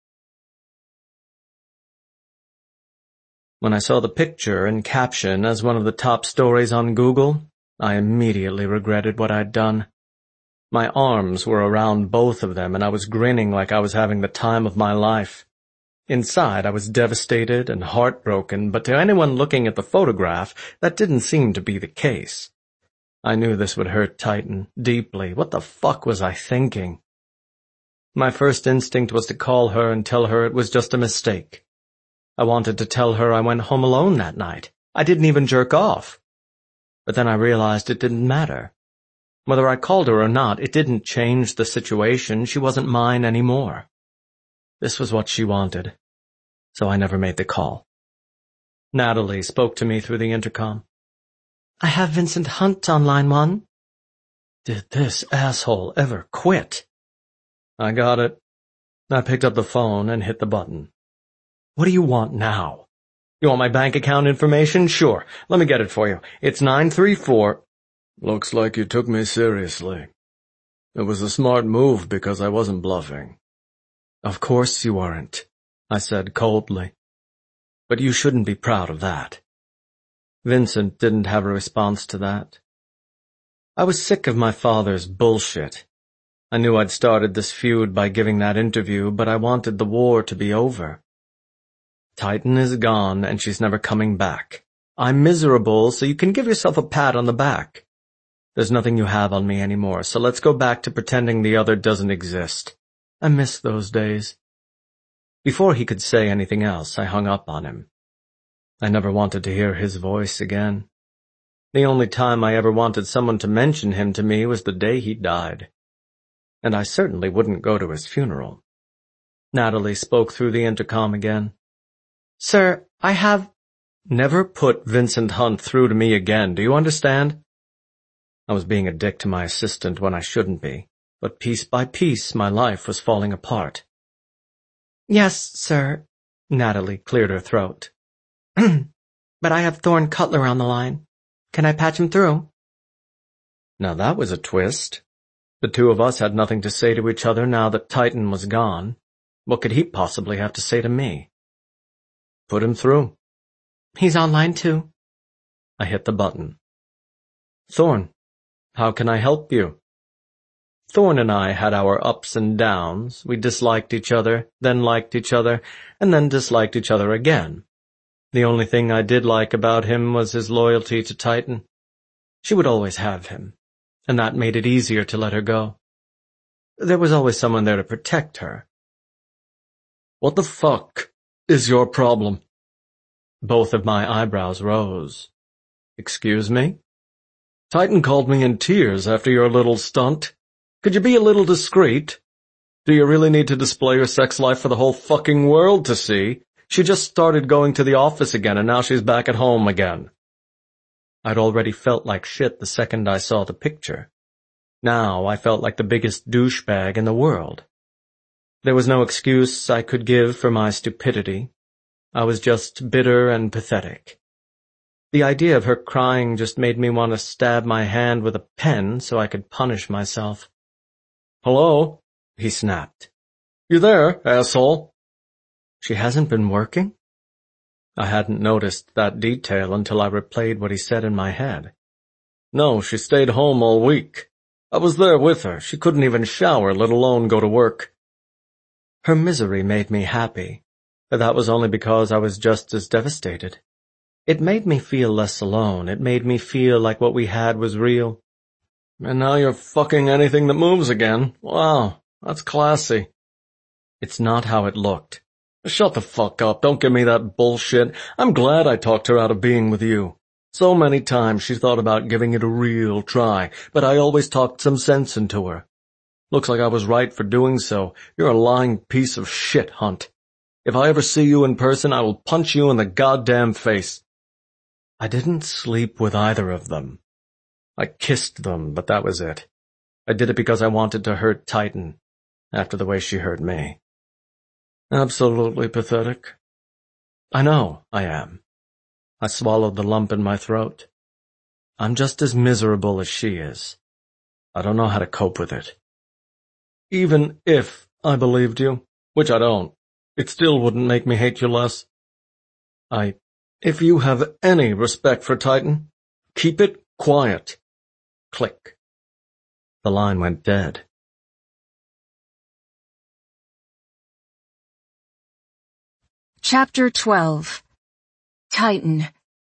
Speaker 1: When I saw the picture and caption as one of the top stories on Google, I immediately regretted what I'd done. My arms were around both of them, and I was grinning like I was having the time of my life. Inside, I was devastated and heartbroken, but to anyone looking at the photograph, that didn't seem to be the case. I knew this would hurt Titan deeply. What the fuck was I thinking? My first instinct was to call her and tell her it was just a mistake. I wanted to tell her I went home alone that night. I didn't even jerk off. But then I realized it didn't matter. Whether I called her or not, it didn't change the situation. She wasn't mine anymore. This was what she wanted, so I never made the call. Natalie spoke to me through the intercom.
Speaker 2: I have Vincent Hunt on line one.
Speaker 1: Did this asshole ever quit? I got it. I picked up the phone and hit the button. What do you want now? You want my bank account information? Sure. Let me get it for you. It's nine three four. Looks like you took me seriously. It was a smart move because I wasn't bluffing. Of course you weren't, I said coldly. But you shouldn't be proud of that. Vincent didn't have a response to that. I was sick of my father's bullshit. I knew I'd started this feud by giving that interview, but I wanted the war to be over. Titan is gone, and she's never coming back. I'm miserable, so you can give yourself a pat on the back. There's nothing you have on me anymore, so let's go back to pretending the other doesn't exist. I miss those days. Before he could say anything else, I hung up on him. I never wanted to hear his voice again. The only time I ever wanted someone to mention him to me was the day he died. And I certainly wouldn't go to his funeral. Natalie spoke through the intercom again.
Speaker 2: Sir, I have...
Speaker 1: Never put Vincent Hunt through to me again, do you understand? I was being a dick to my assistant when I shouldn't be, but piece by piece my life was falling apart.
Speaker 2: Yes, sir.
Speaker 1: Natalie cleared her throat.
Speaker 2: But I have Thorne Cutler on the line. Can I patch him through?
Speaker 1: Now that was a twist. The two of us had nothing to say to each other now that Titan was gone. What could he possibly have to say to me? Put him through.
Speaker 2: He's on line two.
Speaker 1: I hit the button. Thorne, how can I help you? Thorne and I had our ups and downs. We disliked each other, then liked each other, and then disliked each other again. The only thing I did like about him was his loyalty to Titan. She would always have him. and that made it easier to let her go. There was always someone there to protect her.
Speaker 4: What the fuck is your problem?
Speaker 1: Both of my eyebrows rose. Excuse me?
Speaker 4: Titan called me in tears after your little stunt. Could you be a little discreet? Do you really need to display your sex life for the whole fucking world to see? She just started going to the office again, and now she's back at home again.
Speaker 1: I'd already felt like shit the second I saw the picture. Now I felt like the biggest douchebag in the world. There was no excuse I could give for my stupidity. I was just bitter and pathetic. The idea of her crying just made me want to stab my hand with a pen so I could punish myself.
Speaker 4: Hello?
Speaker 1: He snapped.
Speaker 4: You there, asshole?
Speaker 1: She hasn't been working? I hadn't noticed that detail until I replayed what he said in my head.
Speaker 4: No, she stayed home all week. I was there with her. She couldn't even shower, let alone go to work.
Speaker 1: Her misery made me happy, but that was only because I was just as devastated. It made me feel less alone. It made me feel like what we had was real.
Speaker 4: And now you're fucking anything that moves again. Wow, that's classy.
Speaker 1: It's not how it looked.
Speaker 4: Shut the fuck up. Don't give me that bullshit. I'm glad I talked her out of being with you. So many times she thought about giving it a real try, but I always talked some sense into her. Looks like I was right for doing so. You're a lying piece of shit, Hunt. If I ever see you in person, I will punch you in the goddamn face.
Speaker 1: I didn't sleep with either of them. I kissed them, but that was it. I did it because I wanted to hurt Titan, after the way she hurt me.
Speaker 4: Absolutely pathetic.
Speaker 1: I know I am. I swallowed the lump in my throat. I'm just as miserable as she is. I don't know how to cope with it.
Speaker 4: Even if I believed you, which I don't, it still wouldn't make me hate you less.
Speaker 1: I...
Speaker 4: If you have any respect for Titan, keep it quiet. Click.
Speaker 1: The line went dead.
Speaker 3: Chapter twelve. Titan.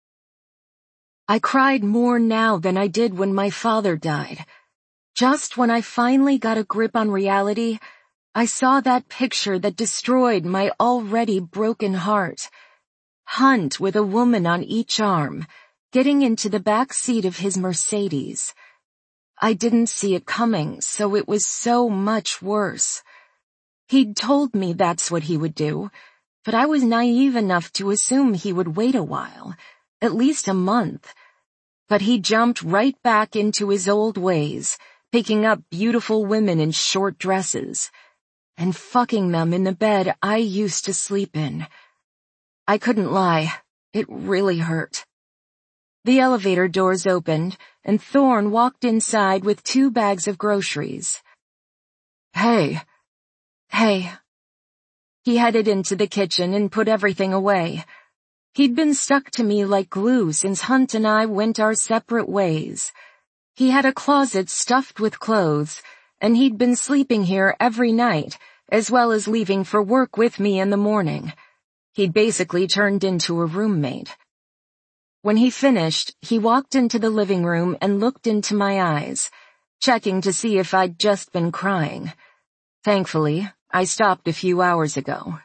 Speaker 3: I cried more now than I did when my father died. Just when I finally got a grip on reality, I saw that picture that destroyed my already broken heart. Hunt with a woman on each arm, getting into the back seat of his Mercedes. I didn't see it coming, so it was so much worse. He'd told me that's what he would do, but I was naive enough to assume he would wait a while, at least a month. But he jumped right back into his old ways, picking up beautiful women in short dresses, and fucking them in the bed I used to sleep in. I couldn't lie, it really hurt. The elevator doors opened, and Thorne walked inside with two bags of groceries. Hey. Hey. He headed into the kitchen and put everything away. He'd been stuck to me like glue since Hunt and I went our separate ways. He had a closet stuffed with clothes, and he'd been sleeping here every night, as well as leaving for work with me in the morning. He'd basically turned into a roommate. When he finished, he walked into the living room and looked into my eyes, checking to see if I'd just been crying. Thankfully, I stopped a few hours ago.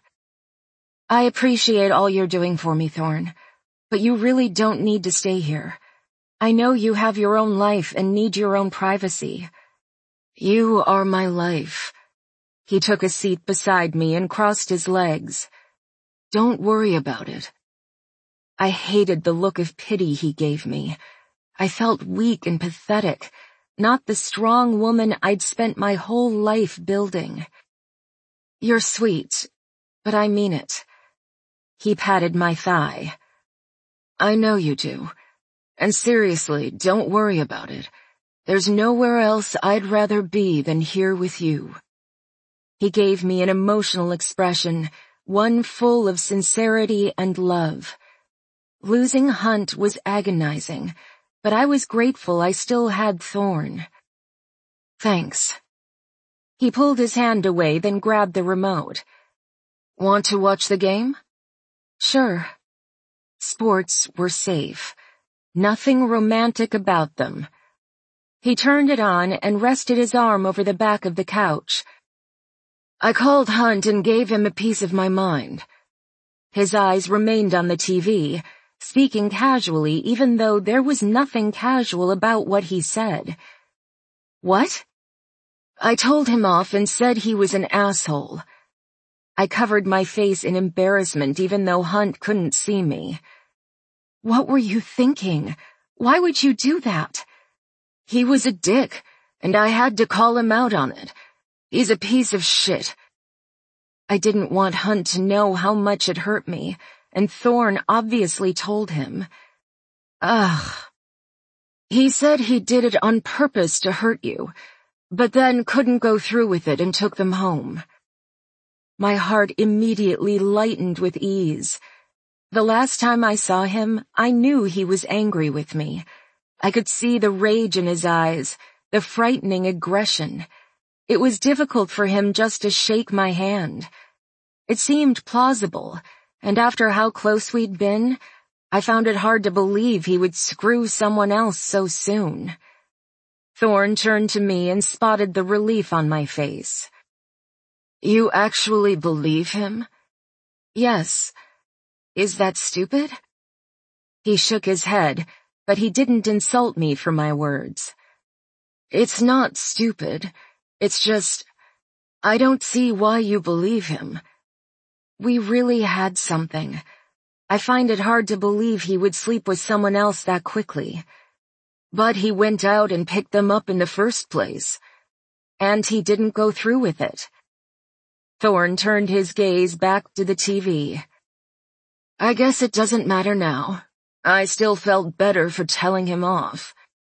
Speaker 3: I appreciate all you're doing for me, Thorne, but you really don't need to stay here. I know you have your own life and need your own privacy. You are my life. He took a seat beside me and crossed his legs. Don't worry about it. I hated the look of pity he gave me. I felt weak and pathetic, not the strong woman I'd spent my whole life building. You're sweet, but I mean it. He patted my thigh. I know you do. And seriously, don't worry about it. There's nowhere else I'd rather be than here with you. He gave me an emotional expression, one full of sincerity and love. Losing Hunt was agonizing, but I was grateful I still had Thorne. Thanks. He pulled his hand away, then grabbed the remote. Want to watch the game? Sure. Sports were safe. Nothing romantic about them. He turned it on and rested his arm over the back of the couch. I called Hunt and gave him a piece of my mind. His eyes remained on the T V, speaking casually even though there was nothing casual about what he said. What? I told him off and said he was an asshole. I covered my face in embarrassment even though Hunt couldn't see me. What were you thinking? Why would you do that? He was a dick, and I had to call him out on it. He's a piece of shit. I didn't want Hunt to know how much it hurt me, and Thorne obviously told him. Ugh. He said he did it on purpose to hurt you, but then couldn't go through with it and took them home. My heart immediately lightened with ease. The last time I saw him, I knew he was angry with me. I could see the rage in his eyes, the frightening aggression. It was difficult for him just to shake my hand. It seemed plausible, and after how close we'd been, I found it hard to believe he would screw someone else so soon. Thorne turned to me and spotted the relief on my face. You actually believe him? Yes. Is that stupid? He shook his head, but he didn't insult me for my words. It's not stupid. It's just, I don't see why you believe him. We really had something. I find it hard to believe he would sleep with someone else that quickly. But he went out and picked them up in the first place. And he didn't go through with it. Thorne turned his gaze back to the T V. I guess it doesn't matter now. I still felt better for telling him off.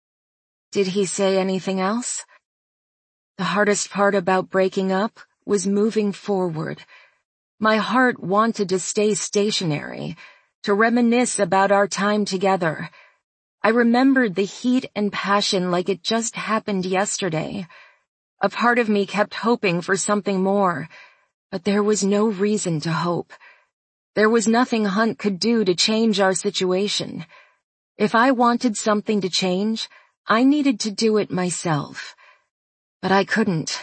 Speaker 3: Did he say anything else? The hardest part about breaking up was moving forward. My heart wanted to stay stationary, to reminisce about our time together. I remembered the heat and passion like it just happened yesterday. A part of me kept hoping for something more, but there was no reason to hope. There was nothing Hunt could do to change our situation. If I wanted something to change, I needed to do it myself. But I couldn't.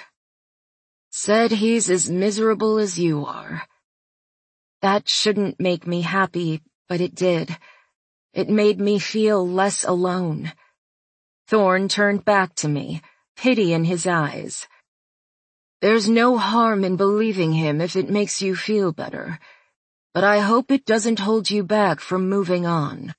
Speaker 3: Said he's as miserable as you are. That shouldn't make me happy, but it did. It made me feel less alone. Thorne turned back to me, pity in his eyes. There's no harm in believing him if it makes you feel better. But I hope it doesn't hold you back from moving on.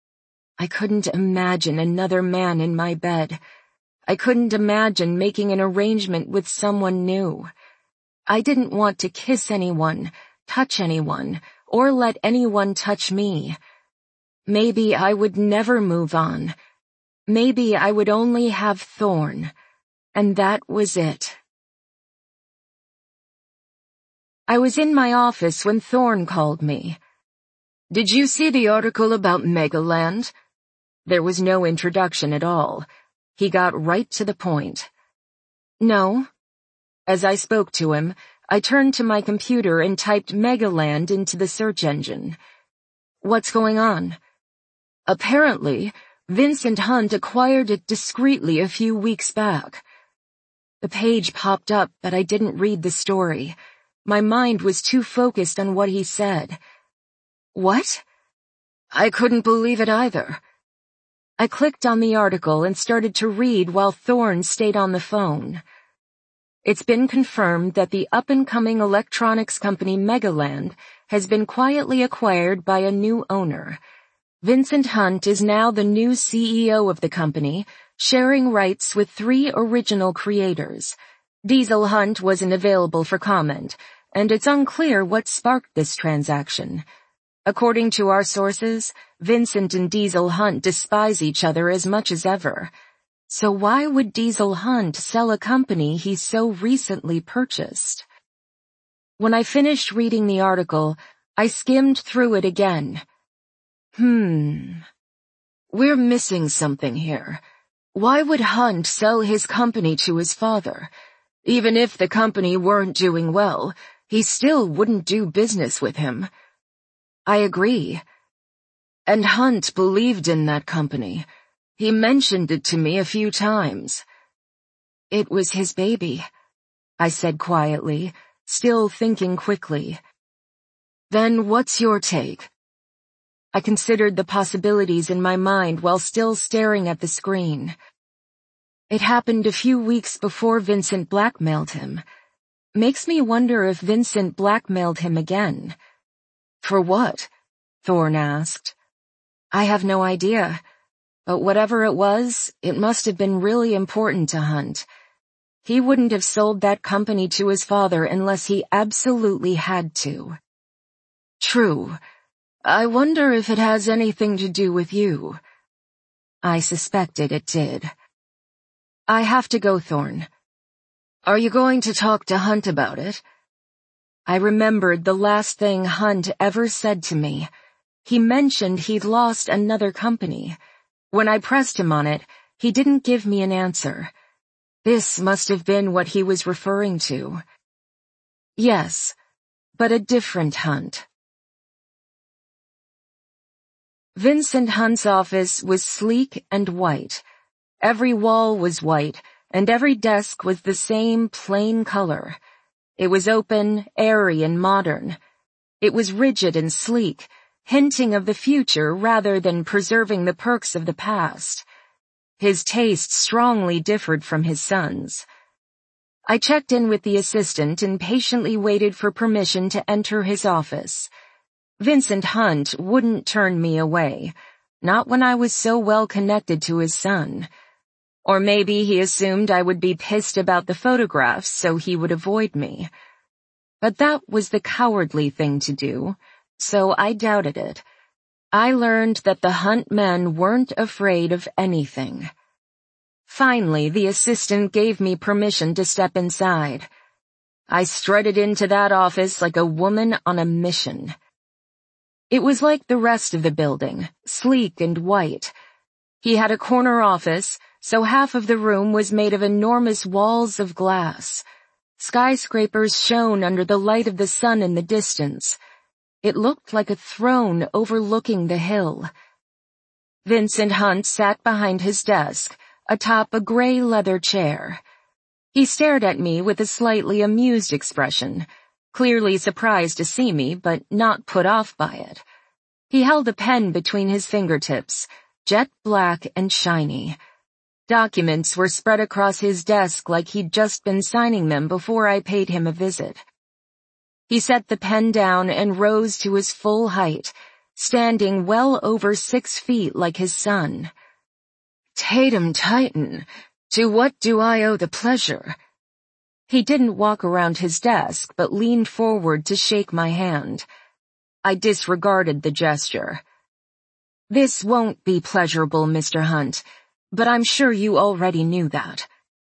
Speaker 3: I couldn't imagine another man in my bed. I couldn't imagine making an arrangement with someone new. I didn't want to kiss anyone, touch anyone, or let anyone touch me. Maybe I would never move on. Maybe I would only have Thorne. And that was it. I was in my office when Thorne called me. Did you see the article about Megaland? There was no introduction at all. He got right to the point. No. As I spoke to him, I turned to my computer and typed Megaland into the search engine. What's going on? Apparently, Vincent Hunt acquired it discreetly a few weeks back. The page popped up, but I didn't read the story. My mind was too focused on what he said. What? I couldn't believe it either. I clicked on the article and started to read while Thorne stayed on the phone. It's been confirmed that the up-and-coming electronics company Megaland has been quietly acquired by a new owner. Vincent Hunt is now the new C E O of the company, sharing rights with three original creators. Diesel Hunt wasn't available for comment, and it's unclear what sparked this transaction. According to our sources, Vincent and Diesel Hunt despise each other as much as ever. So why would Diesel Hunt sell a company he so recently purchased? When I finished reading the article, I skimmed through it again. Hmm. We're missing something here. Why would Hunt sell his company to his father? Even if the company weren't doing well, he still wouldn't do business with him. I agree. And Hunt believed in that company. He mentioned it to me a few times. It was his baby, I said quietly, still thinking quickly. Then what's your take? I considered the possibilities in my mind while still staring at the screen. It happened a few weeks before Vincent blackmailed him. Makes me wonder if Vincent blackmailed him again. For what? Thorne asked. I have no idea. But whatever it was, it must have been really important to Hunt. He wouldn't have sold that company to his father unless he absolutely had to. True. I wonder if it has anything to do with you. I suspected it did. I have to go, Thorne. Are you going to talk to Hunt about it? I remembered the last thing Hunt ever said to me. He mentioned he'd lost another company. When I pressed him on it, he didn't give me an answer. This must have been what he was referring to. Yes, but a different Hunt. Vincent Hunt's office was sleek and white. Every wall was white, and every desk was the same plain color. It was open, airy, and modern. It was rigid and sleek, hinting of the future rather than preserving the perks of the past. His taste strongly differed from his son's. I checked in with the assistant and patiently waited for permission to enter his office. Vincent Hunt wouldn't turn me away, not when I was so well connected to his son. Or maybe he assumed I would be pissed about the photographs so he would avoid me. But that was the cowardly thing to do. So I doubted it. I learned that the Hunt men weren't afraid of anything. Finally, the assistant gave me permission to step inside. I strutted into that office like a woman on a mission. It was like the rest of the building, sleek and white. He had a corner office, so half of the room was made of enormous walls of glass. Skyscrapers shone under the light of the sun in the distance. It looked like a throne overlooking the hill. Vincent Hunt sat behind his desk, atop a gray leather chair. He stared at me with a slightly amused expression, clearly surprised to see me, but not put off by it. He held a pen between his fingertips, jet black and shiny. Documents were spread across his desk like he'd just been signing them before I paid him a visit. He set the pen down and rose to his full height, standing well over six feet like his son. Tatum Titan, to what do I owe the pleasure? He didn't walk around his desk, but leaned forward to shake my hand. I disregarded the gesture. This won't be pleasurable, Mister Hunt, but I'm sure you already knew that.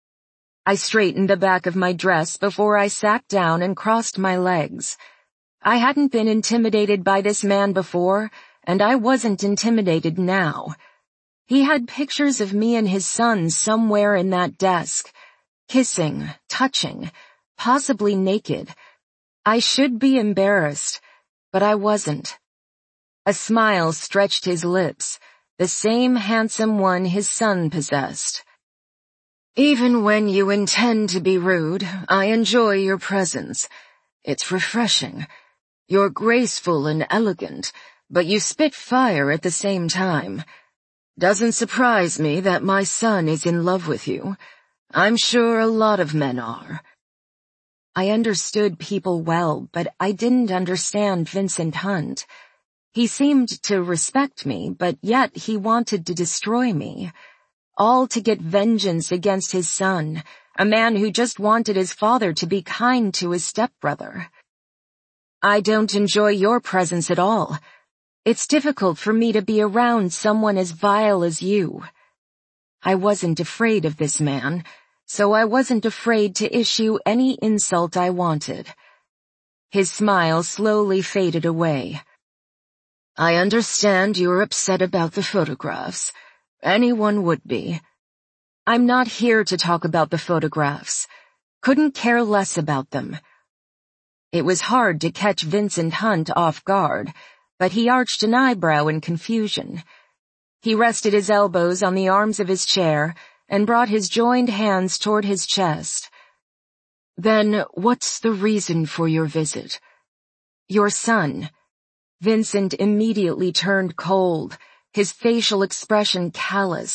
Speaker 3: I straightened the back of my dress before I sat down and crossed my legs. I hadn't been intimidated by this man before, and I wasn't intimidated now. He had pictures of me and his son somewhere in that desk, kissing, touching, possibly naked. I should be embarrassed, but I wasn't. A smile stretched his lips, the same handsome one his son possessed. Even when you intend to be rude, I enjoy your presence. It's refreshing. You're graceful and elegant, but you spit fire at the same time. Doesn't surprise me that my son is in love with you. I'm sure a lot of men are. I understood people well, but I didn't understand Vincent Hunt. He seemed to respect me, but yet he wanted to destroy me. All to get vengeance against his son, a man who just wanted his father to be kind to his stepbrother. I don't enjoy your presence at all. It's difficult for me to be around someone as vile as you. I wasn't afraid of this man, so I wasn't afraid to issue any insult I wanted. His smile slowly faded away. I understand you're upset about the photographs. Anyone would be. I'm not here to talk about the photographs. Couldn't care less about them. It was hard to catch Vincent Hunt off guard, but he arched an eyebrow in confusion. He rested his elbows on the arms of his chair and brought his joined hands toward his chest. "Then what's the reason for your visit?" "Your son." Vincent immediately turned cold, his facial expression callous.